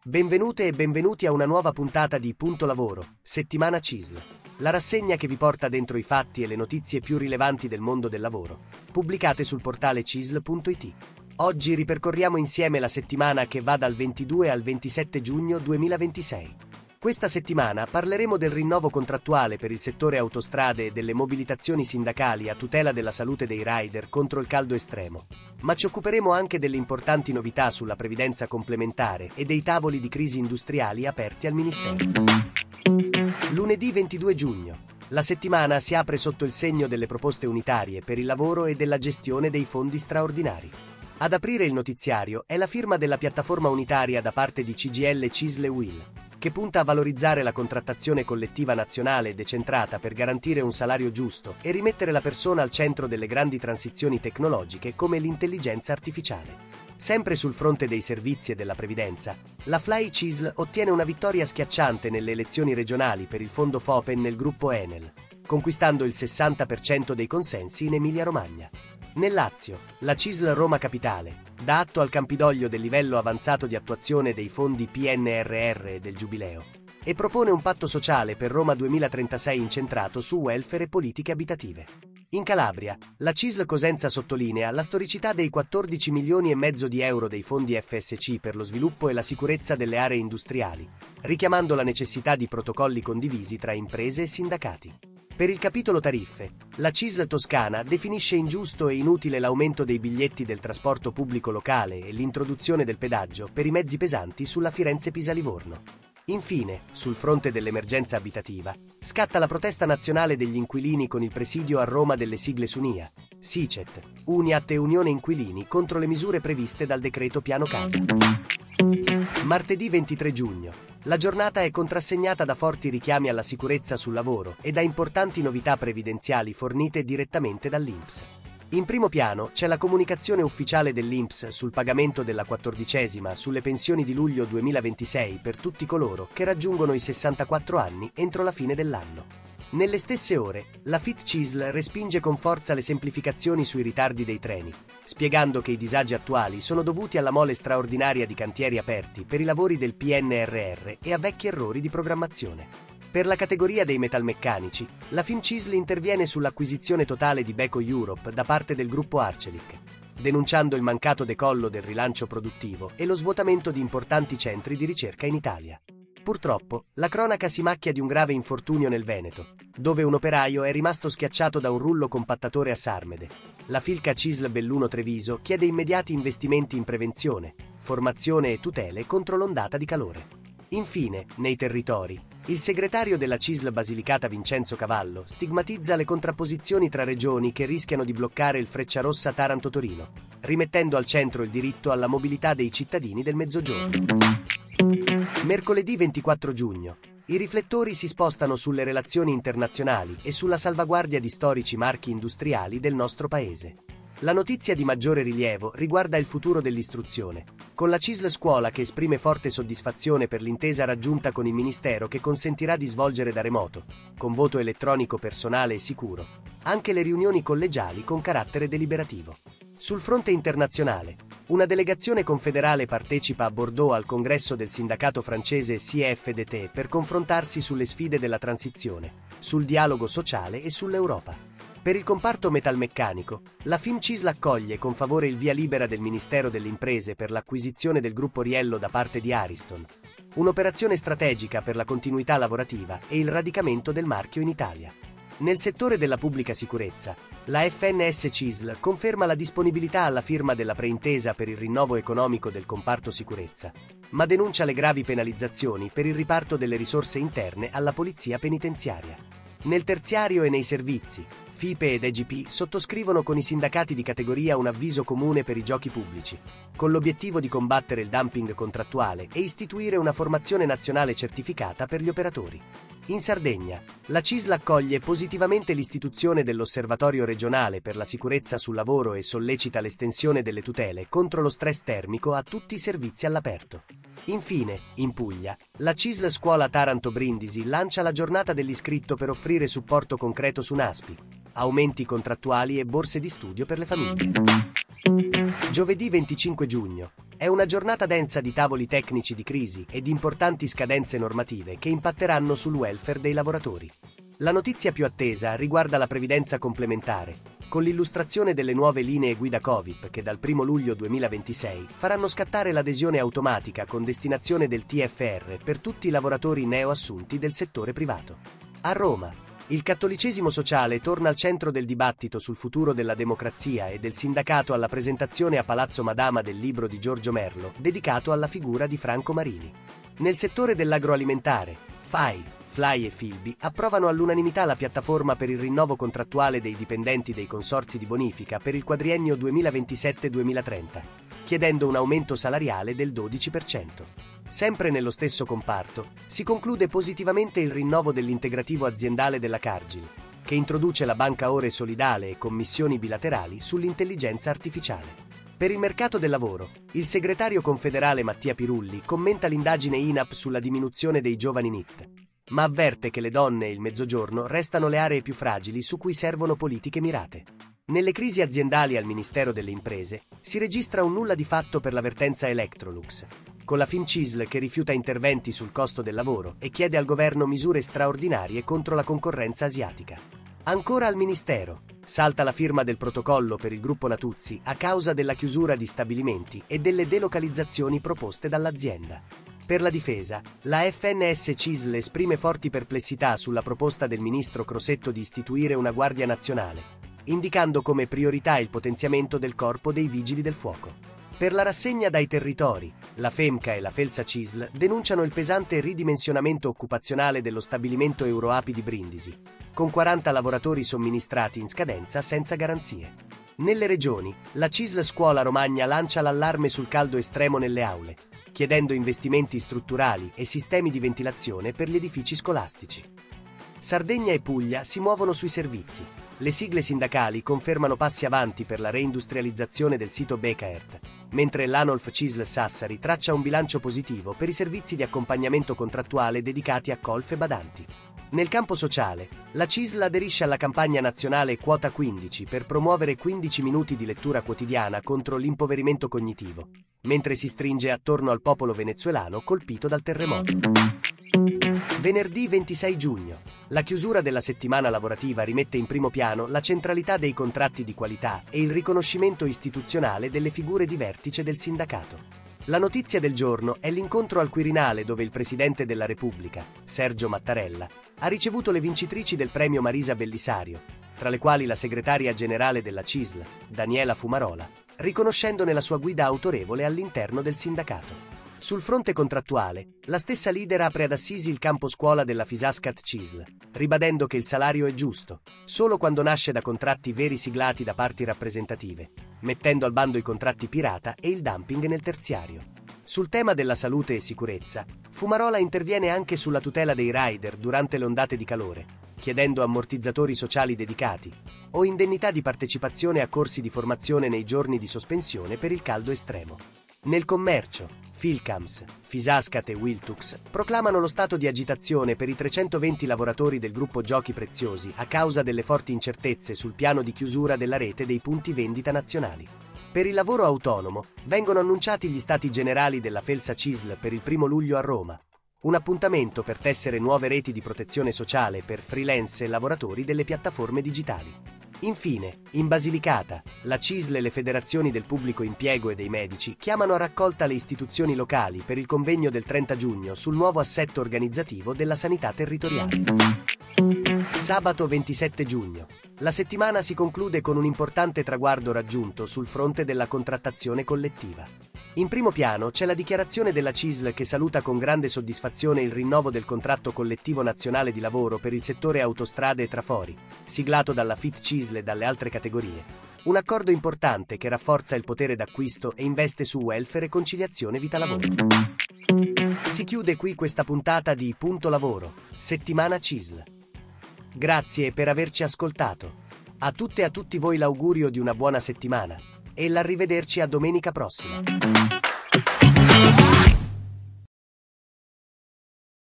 Benvenute e benvenuti a una nuova puntata di Punto Lavoro, Settimana CISL, la rassegna che vi porta dentro i fatti e le notizie più rilevanti del mondo del lavoro, pubblicate sul portale CISL.it. Oggi ripercorriamo insieme la settimana che va dal 22 al 27 giugno 2026. Questa settimana parleremo del rinnovo contrattuale per il settore autostrade e delle mobilitazioni sindacali a tutela della salute dei rider contro il caldo estremo. Ma ci occuperemo anche delle importanti novità sulla previdenza complementare e dei tavoli di crisi industriali aperti al Ministero. Lunedì 22 giugno. La settimana si apre sotto il segno delle proposte unitarie per il lavoro e della gestione dei fondi straordinari. Ad aprire il notiziario è la firma della piattaforma unitaria da parte di CGIL, CISL e UIL, che punta a valorizzare la contrattazione collettiva nazionale decentrata per garantire un salario giusto e rimettere la persona al centro delle grandi transizioni tecnologiche come l'intelligenza artificiale. Sempre sul fronte dei servizi e della previdenza, la FLAI CISL ottiene una vittoria schiacciante nelle elezioni regionali per il fondo FOPEN nel gruppo Enel, conquistando il 60% dei consensi in Emilia-Romagna. Nel Lazio, la CISL Roma Capitale dà atto al Campidoglio del livello avanzato di attuazione dei fondi PNRR e del Giubileo e propone un patto sociale per Roma 2036 incentrato su welfare e politiche abitative. In Calabria, la CISL Cosenza sottolinea la storicità dei 14 milioni e mezzo di euro dei fondi FSC per lo sviluppo e la sicurezza delle aree industriali, richiamando la necessità di protocolli condivisi tra imprese e sindacati. Per il capitolo tariffe, la CISL Toscana definisce ingiusto e inutile l'aumento dei biglietti del trasporto pubblico locale e l'introduzione del pedaggio per i mezzi pesanti sulla Firenze-Pisa-Livorno. Infine, sul fronte dell'emergenza abitativa, scatta la protesta nazionale degli inquilini con il presidio a Roma delle sigle SUNIA, SICET, UNIAT e Unione Inquilini contro le misure previste dal decreto Piano Casa. Martedì 23 giugno. La giornata è contrassegnata da forti richiami alla sicurezza sul lavoro e da importanti novità previdenziali fornite direttamente dall'INPS. In primo piano c'è la comunicazione ufficiale dell'INPS sul pagamento della 14ª sulle pensioni di luglio 2026 per tutti coloro che raggiungono i 64 anni entro la fine dell'anno. Nelle stesse ore, la FIT CISL respinge con forza le semplificazioni sui ritardi dei treni, spiegando che i disagi attuali sono dovuti alla mole straordinaria di cantieri aperti per i lavori del PNRR e a vecchi errori di programmazione. Per la categoria dei metalmeccanici, la FIMCISL interviene sull'acquisizione totale di Beko Europe da parte del gruppo Arçelik, denunciando il mancato decollo del rilancio produttivo e lo svuotamento di importanti centri di ricerca in Italia. Purtroppo, la cronaca si macchia di un grave infortunio nel Veneto, dove un operaio è rimasto schiacciato da un rullo compattatore a Sarmede. La Filca CISL Belluno Treviso chiede immediati investimenti in prevenzione, formazione e tutele contro l'ondata di calore. Infine, nei territori, il segretario della CISL Basilicata Vincenzo Cavallo stigmatizza le contrapposizioni tra regioni che rischiano di bloccare il Frecciarossa Taranto-Torino, rimettendo al centro il diritto alla mobilità dei cittadini del Mezzogiorno. Mercoledì 24 giugno. I riflettori si spostano sulle relazioni internazionali e sulla salvaguardia di storici marchi industriali del nostro paese. La notizia di maggiore rilievo riguarda il futuro dell'istruzione, con la CISL Scuola che esprime forte soddisfazione per l'intesa raggiunta con il Ministero che consentirà di svolgere da remoto, con voto elettronico personale e sicuro, anche le riunioni collegiali con carattere deliberativo. Sul fronte internazionale, una delegazione confederale partecipa a Bordeaux al congresso del sindacato francese CFDT per confrontarsi sulle sfide della transizione, sul dialogo sociale e sull'Europa. Per il comparto metalmeccanico, la FIMCISL accoglie con favore il via libera del Ministero delle Imprese per l'acquisizione del gruppo Riello da parte di Ariston, un'operazione strategica per la continuità lavorativa e il radicamento del marchio in Italia. Nel settore della pubblica sicurezza, la FNS CISL conferma la disponibilità alla firma della preintesa per il rinnovo economico del comparto sicurezza, ma denuncia le gravi penalizzazioni per il riparto delle risorse interne alla polizia penitenziaria. Nel terziario e nei servizi, FIPE ed EGP sottoscrivono con i sindacati di categoria un avviso comune per i giochi pubblici, con l'obiettivo di combattere il dumping contrattuale e istituire una formazione nazionale certificata per gli operatori. In Sardegna, la CISL accoglie positivamente l'istituzione dell'Osservatorio regionale per la sicurezza sul lavoro e sollecita l'estensione delle tutele contro lo stress termico a tutti i servizi all'aperto. Infine, in Puglia, la CISL Scuola Taranto Brindisi lancia la giornata dell'iscritto per offrire supporto concreto su NASPI, aumenti contrattuali e borse di studio per le famiglie. Giovedì 25 giugno. È una giornata densa di tavoli tecnici di crisi e di importanti scadenze normative che impatteranno sul welfare dei lavoratori. La notizia più attesa riguarda la previdenza complementare, con l'illustrazione delle nuove linee guida Covid che dal 1 luglio 2026 faranno scattare l'adesione automatica con destinazione del TFR per tutti i lavoratori neoassunti del settore privato. A Roma, il cattolicesimo sociale torna al centro del dibattito sul futuro della democrazia e del sindacato alla presentazione a Palazzo Madama del libro di Giorgio Merlo dedicato alla figura di Franco Marini. Nel settore dell'agroalimentare, FLAI e Filbi approvano all'unanimità la piattaforma per il rinnovo contrattuale dei dipendenti dei consorzi di bonifica per il quadriennio 2027-2030, chiedendo un aumento salariale del 12%. Sempre nello stesso comparto, si conclude positivamente il rinnovo dell'integrativo aziendale della Cargill, che introduce la banca ore solidale e commissioni bilaterali sull'intelligenza artificiale. Per il mercato del lavoro, il segretario confederale Mattia Pirulli commenta l'indagine INAP sulla diminuzione dei giovani NEET, ma avverte che le donne e il mezzogiorno restano le aree più fragili su cui servono politiche mirate. Nelle crisi aziendali al Ministero delle Imprese si registra un nulla di fatto per la vertenza Electrolux, con la FIMCISL che rifiuta interventi sul costo del lavoro e chiede al governo misure straordinarie contro la concorrenza asiatica. Ancora al Ministero, salta la firma del protocollo per il gruppo Natuzzi a causa della chiusura di stabilimenti e delle delocalizzazioni proposte dall'azienda. Per la difesa, la FNS CISL esprime forti perplessità sulla proposta del ministro Crosetto di istituire una Guardia Nazionale, indicando come priorità il potenziamento del corpo dei Vigili del Fuoco. Per la rassegna dai territori, la FEMCA e la Felsa CISL denunciano il pesante ridimensionamento occupazionale dello stabilimento Euroapi di Brindisi, con 40 lavoratori somministrati in scadenza senza garanzie. Nelle regioni, la CISL Scuola Romagna lancia l'allarme sul caldo estremo nelle aule, chiedendo investimenti strutturali e sistemi di ventilazione per gli edifici scolastici. Sardegna e Puglia si muovono sui servizi. Le sigle sindacali confermano passi avanti per la reindustrializzazione del sito Bekaert, mentre l'Anolf CISL Sassari traccia un bilancio positivo per i servizi di accompagnamento contrattuale dedicati a colf e badanti. Nel campo sociale, la CISL aderisce alla campagna nazionale Quota 15 per promuovere 15 minuti di lettura quotidiana contro l'impoverimento cognitivo, mentre si stringe attorno al popolo venezuelano colpito dal terremoto. Venerdì 26 giugno. La chiusura della settimana lavorativa rimette in primo piano la centralità dei contratti di qualità e il riconoscimento istituzionale delle figure di vertice del sindacato. La notizia del giorno è l'incontro al Quirinale dove il Presidente della Repubblica, Sergio Mattarella, ha ricevuto le vincitrici del premio Marisa Bellisario, tra le quali la segretaria generale della CISL, Daniela Fumarola, riconoscendone la sua guida autorevole all'interno del sindacato. Sul fronte contrattuale, la stessa leader apre ad Assisi il campo scuola della Fisascat CISL, ribadendo che il salario è giusto, solo quando nasce da contratti veri siglati da parti rappresentative, mettendo al bando i contratti pirata e il dumping nel terziario. Sul tema della salute e sicurezza, Fumarola interviene anche sulla tutela dei rider durante le ondate di calore, chiedendo ammortizzatori sociali dedicati o indennità di partecipazione a corsi di formazione nei giorni di sospensione per il caldo estremo. Nel commercio, Philcams, Fisascat e Wiltux proclamano lo stato di agitazione per i 320 lavoratori del gruppo Giochi Preziosi a causa delle forti incertezze sul piano di chiusura della rete dei punti vendita nazionali. Per il lavoro autonomo vengono annunciati gli stati generali della Felsa CISL per il 1 luglio a Roma, un appuntamento per tessere nuove reti di protezione sociale per freelance e lavoratori delle piattaforme digitali. Infine, in Basilicata, la CISL e le federazioni del pubblico impiego e dei medici chiamano a raccolta le istituzioni locali per il convegno del 30 giugno sul nuovo assetto organizzativo della sanità territoriale. Sabato 27 giugno. La settimana si conclude con un importante traguardo raggiunto sul fronte della contrattazione collettiva. In primo piano c'è la dichiarazione della CISL che saluta con grande soddisfazione il rinnovo del contratto collettivo nazionale di lavoro per il settore autostrade e trafori, siglato dalla FIT CISL e dalle altre categorie. Un accordo importante che rafforza il potere d'acquisto e investe su welfare e conciliazione vita-lavoro. Si chiude qui questa puntata di Punto Lavoro, settimana CISL. Grazie per averci ascoltato. A tutte e a tutti voi l'augurio di una buona settimana e l'arrivederci a domenica prossima.